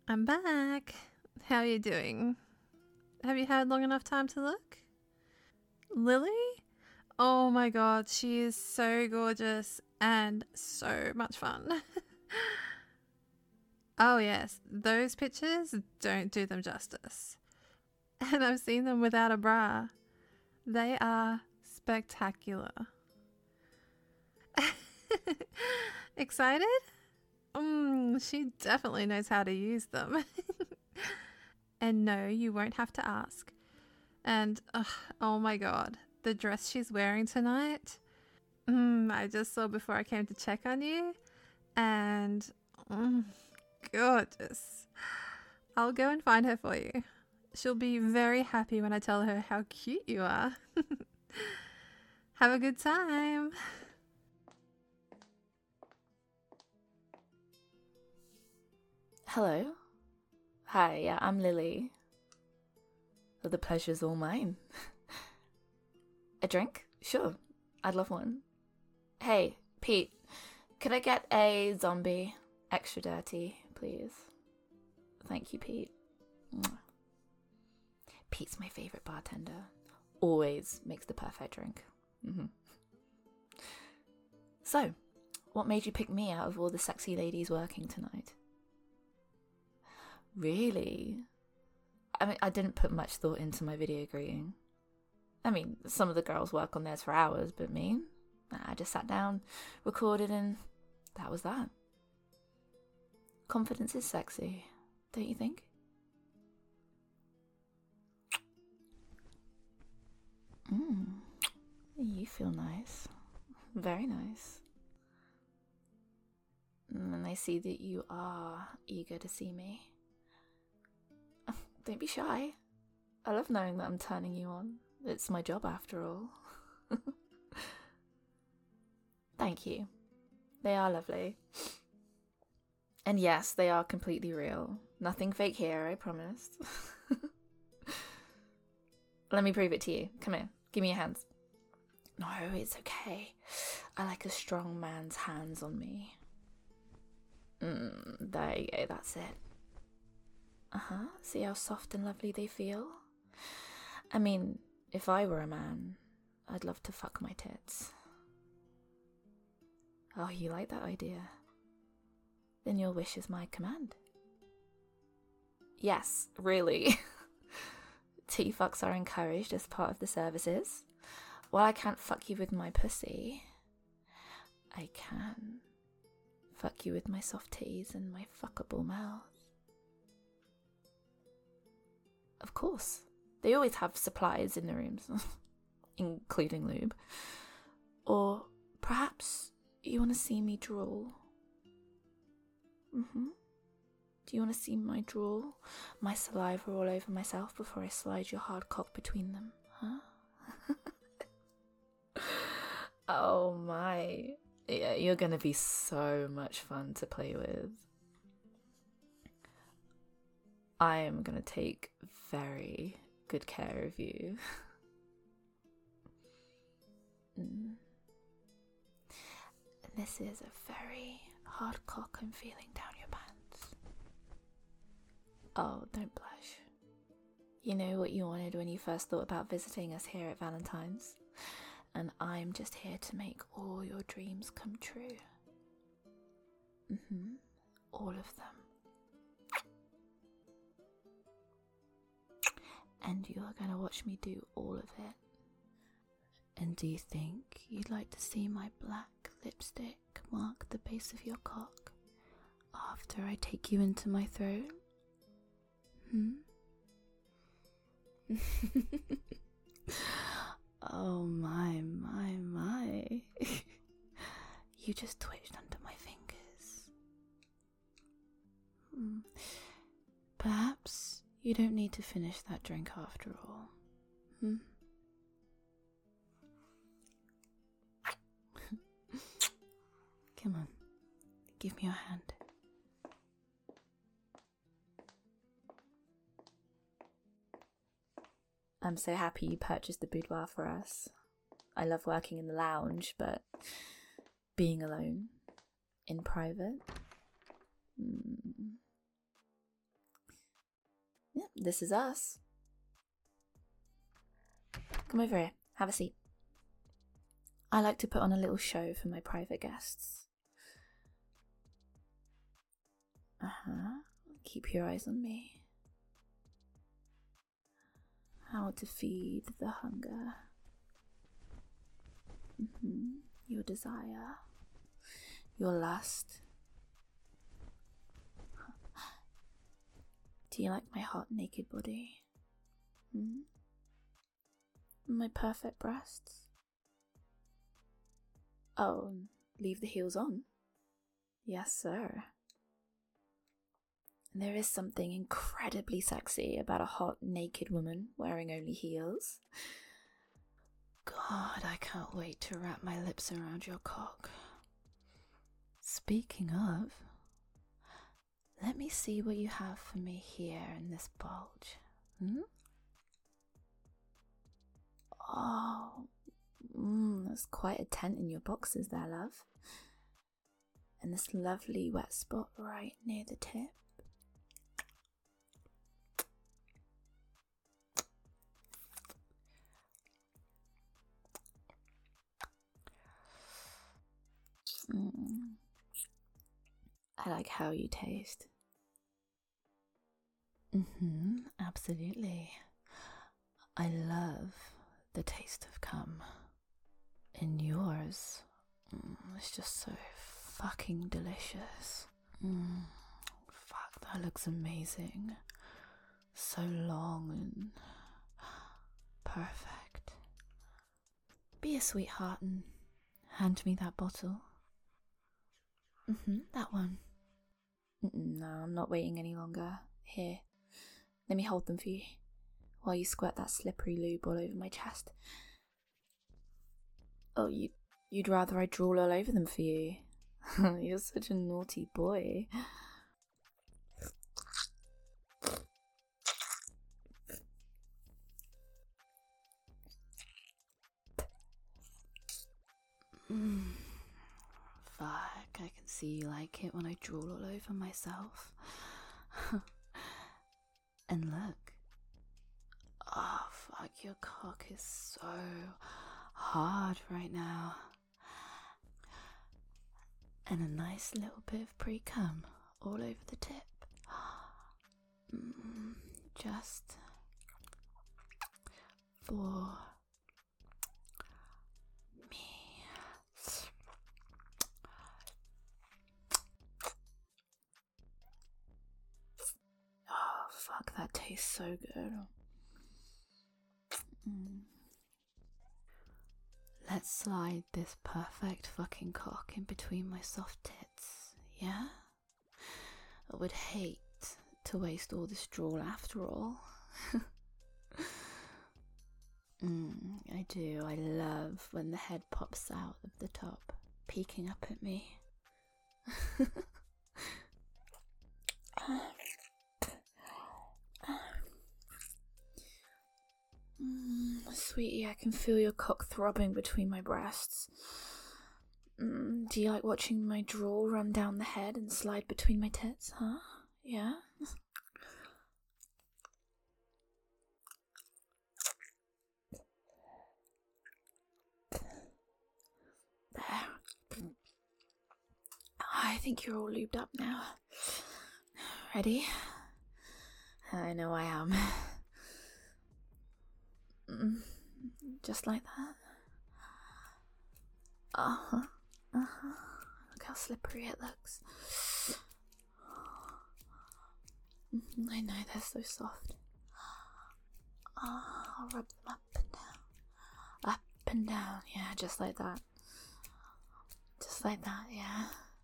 I'm back. How are you doing? Have you had long enough time to look? Lily? Oh my god, she is so gorgeous and so much fun. Oh, yes, those pictures don't do them justice. And I've seen them without a bra. They are spectacular. Excited? She definitely knows how to use them. And no, you won't have to ask. And oh my god, the dress she's wearing tonight. I just saw before I came to check on you, and mm, gorgeous. I'll go and find her for you. She'll be very happy when I tell her how cute you are. Have a good time. Hello. Hi, yeah, I'm Lily. So the pleasure's all mine. A drink? Sure, I'd love one. Hey, Pete, could I get a zombie extra dirty, please? Thank you, Pete. Mwah. Pete's my favourite bartender. Always makes the perfect drink. So, what made you pick me out of all the sexy ladies working tonight? Really? I mean, I didn't put much thought into my video greeting. I mean, some of the girls work on theirs for hours, but me? I just sat down, recorded, and that was that. Confidence is sexy, don't you think? You feel nice. Very nice. And I see that you are eager to see me. Don't be shy. I love knowing that I'm turning you on. It's my job after all. Thank you. They are lovely. And yes, they are completely real. Nothing fake here, I promise. Let me prove it to you. Come here. Give me your hands. No, it's okay. I like a strong man's hands on me. There you go, that's it. See how soft and lovely they feel? I mean, if I were a man, I'd love to fuck my tits. Oh, you like that idea? Then your wish is my command. Yes, really. T-fucks are encouraged as part of the services. While I can't fuck you with my pussy, I can fuck you with my soft titties and my fuckable mouth. Of course. They always have supplies in the rooms, including lube. Or perhaps you want to see me drool? Do you want to see my drool? My saliva all over myself before I slide your hard cock between them, huh? Oh my. Yeah, you're gonna be so much fun to play with. I am gonna take very good care of you. This is a very hard cock I'm feeling down your pants. Oh, don't blush. You know what you wanted when you first thought about visiting us here at Valentine's? And I'm just here to make all your dreams come true. All of them. And you're gonna watch me do all of it. And do you think you'd like to see my black lipstick mark the base of your cock after I take you into my throat? Oh my. You just twitched under my fingers. Perhaps you don't need to finish that drink after all. Come on, give me your hand. I'm so happy you purchased the boudoir for us. I love working in the lounge, but being alone, in private, this is us. Come over here. Have a seat. I like to put on a little show for my private guests. Keep your eyes on me. How to feed the hunger. Your desire. Your lust. Do you like my hot naked body? My perfect breasts? Oh, leave the heels on? Yes, sir. There is something incredibly sexy about a hot, naked woman wearing only heels. God, I can't wait to wrap my lips around your cock. Speaking of, let me see what you have for me here in this bulge. Oh, there's quite a tent in your boxes there, love. And this lovely wet spot right near the tip. I like how you taste. Absolutely. I love the taste of cum. And yours, it's just so fucking delicious. Fuck, that looks amazing. So long and perfect. Be a sweetheart and hand me that bottle. That one. No, I'm not waiting any longer. Here, let me hold them for you while you squirt that slippery lube all over my chest. Oh, you'd rather I drool all over them for you? You're such a naughty boy. Fuck, I can see you like it when I drool all over myself. And look. Oh, fuck, your cock is so hard right now. And a nice little bit of pre-cum all over the tip. Just for me. Oh, fuck, that tastes so good. Let's slide this perfect fucking cock in between my soft tits, yeah? I would hate to waste all this drool after all. I do. I love when the head pops out of the top, peeking up at me. Sweetie, I can feel your cock throbbing between my breasts. Do you like watching my drool run down the head and slide between my tits, huh? Yeah? There. I think you're all lubed up now. Ready? I know I am. Just like that. Look how slippery it looks. I know, they're so soft. I'll rub them up and down. Up and down, yeah, just like that. Just like that, yeah.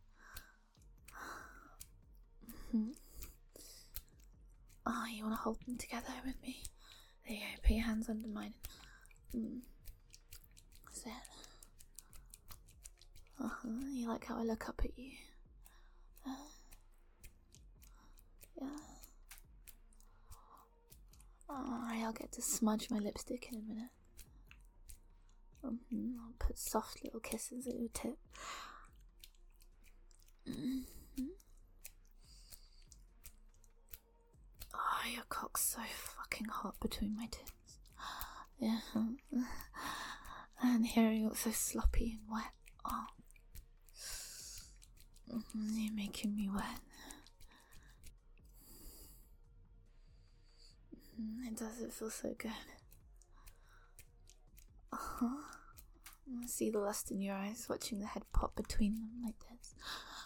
Oh, you want to hold them together with me? There you go, put your hands under mine. That's it. You like how I look up at you? Yeah. Alright, I'll get to smudge my lipstick in a minute. I'll put soft little kisses at your tip. Oh, your cock's so fucking hot between my tits. Yeah. And hearing it so sloppy and wet. Oh. You're making me wet. It doesn't feel so good. I see the lust in your eyes, watching the head pop between them like this.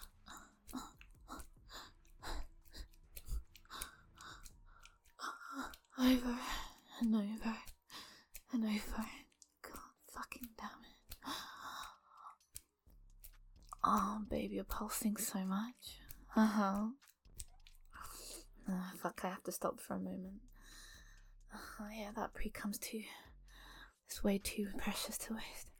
Over and over and over. God fucking damn it. Oh, baby, you're pulsing so much. Fuck, I have to stop for a moment. Yeah, that pre-comes too. It's way too precious to waste.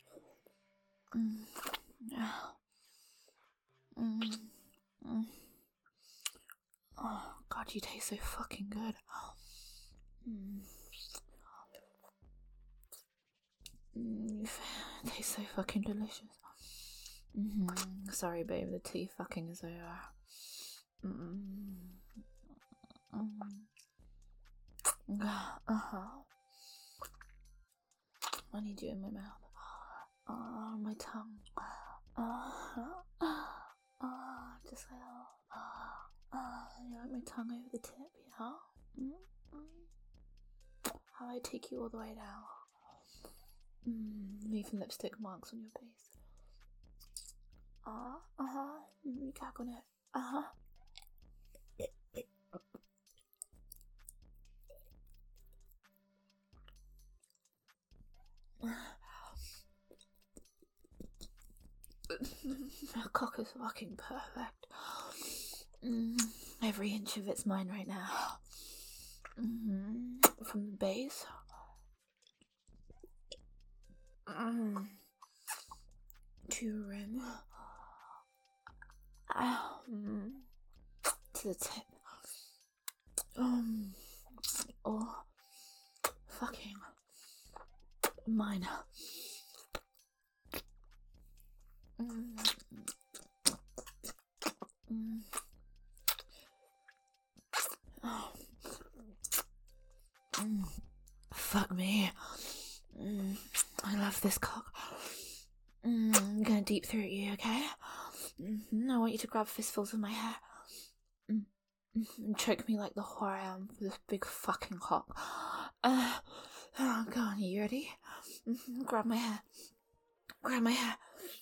Oh, God, you taste so fucking good. You taste so fucking delicious. Sorry, babe, the tea fucking is over. I need you in my mouth. Oh, my tongue. Just like you like my tongue over the tip, yeah? How I take you all the way down. Leaving lipstick marks on your face. You gag on it. Your cock is fucking perfect. Every inch of it's mine right now. From the base. To your rim. To the tip. Oh, fucking mine. Fuck me. I love this cock. I'm gonna deep throat you, okay? I want you to grab fistfuls of my hair. And choke me like the whore I am for this big fucking cock. Go on, you ready? Grab my hair. Grab my hair.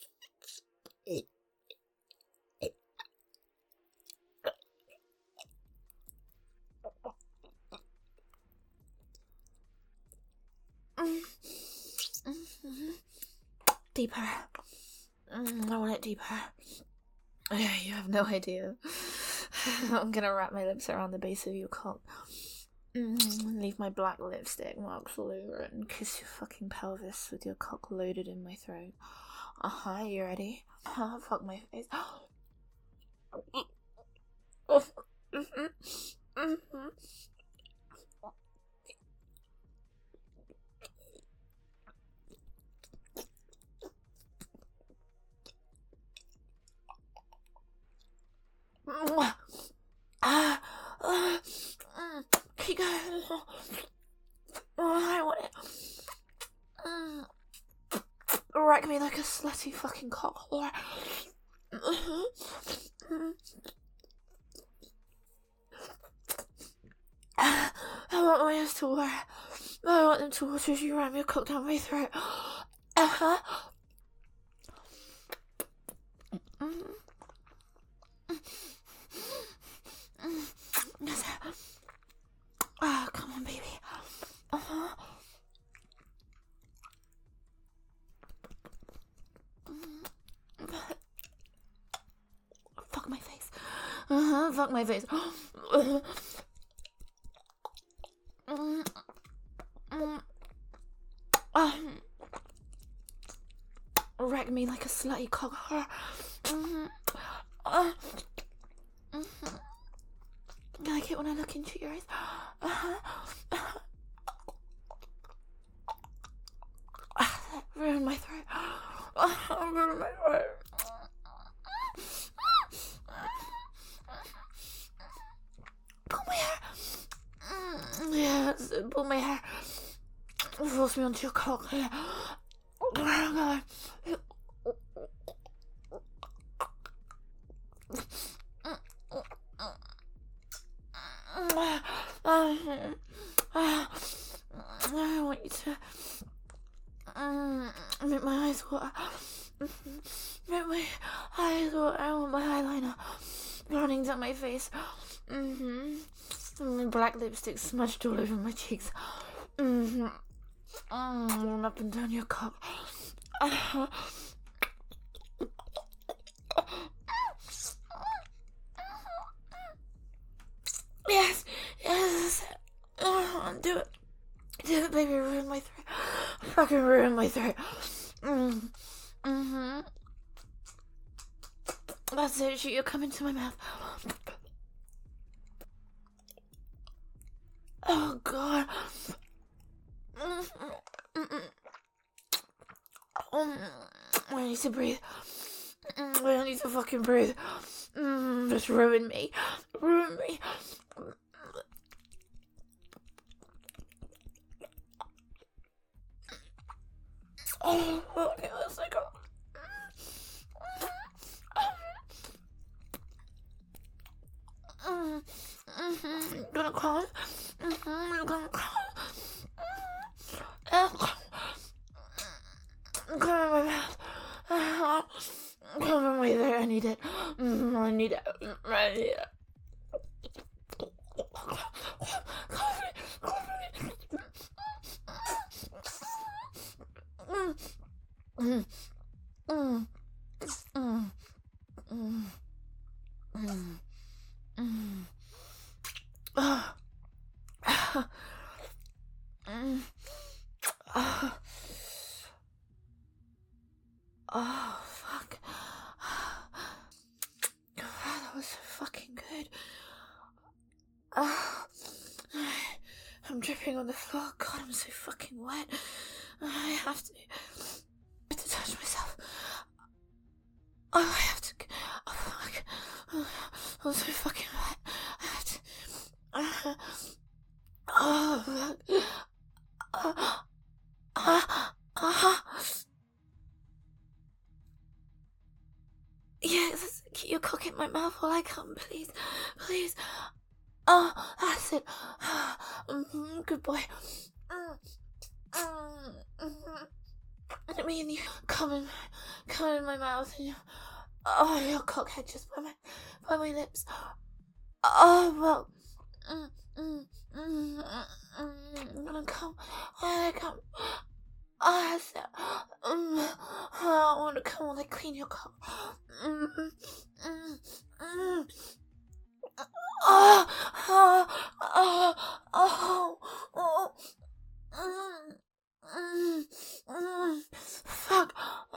Deeper. I want it deeper. You have no idea. I'm gonna wrap my lips around the base of your cock. Leave my black lipstick marks all over it and kiss your fucking pelvis with your cock loaded in my throat. You ready? Fuck my face. Keep going. I want it. Rack me like a slutty fucking cock whore. I want my ears to wear. I want them to watch as you ram your cock down my throat. Come on, baby. Fuck my face. Fuck my face. Wreck me like a slutty cock. Like it when I look into your eyes. Ruin my throat. Ruin my throat. Pull my hair. Pull my hair. Force me onto your cock. I want you to make my eyes water. Make my eyes water. I want my eyeliner running down my face. Black lipstick smudged all over my cheeks. Up and down your cock. Yes. Do it. Do it, baby. Ruin my throat. Fucking ruin my throat. That's it. You're coming to my mouth. Oh, God. I need to breathe. I need to fucking breathe. Just ruin me. Ruin me. Oh, okay, let's go. Gonna cry. I'm gonna cry. Come in my mouth. Come in my there. I need it. I need it. I need it. Oh, fuck. God, that was so fucking good. I'm dripping on the floor. God, I'm so fucking wet. I have to touch myself. Oh, I have to. Oh, fuck. I'm so fucking wet. I have to. Oh, fuck. Yes, keep your cock in my mouth while I come, please. Please. Oh, that's it. Good boy. Let me and you come in my mouth. And oh, your cockhead just by my lips. Oh, well. I'm gonna come. I come. Oh, that's it. I want to come while I clean your cock. Fuck.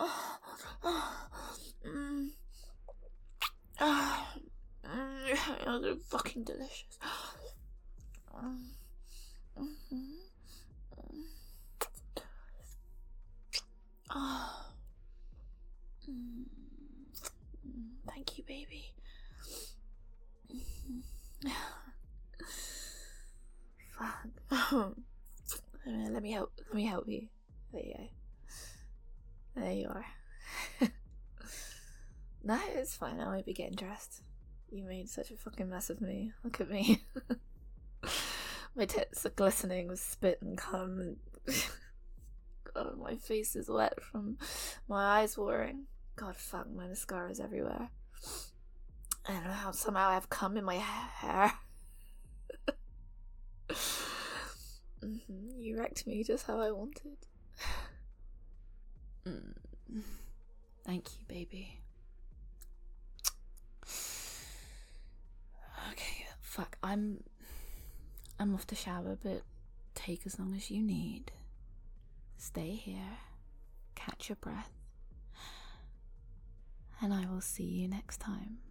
They're fucking delicious. Thank you, baby. Fuck. Let me help you. There you go. There you are. No, it's fine. I won't be getting dressed. You made such a fucking mess of me. Look at me. My tits are glistening with spit and cum, and God, my face is wet from my eyes watering. God, fuck, my mascara's everywhere. I don't know how somehow I have cum in my hair. You wrecked me just how I wanted. Thank you, baby. Okay, fuck, I'm off to shower, but take as long as you need. Stay here, catch your breath, and I will see you next time.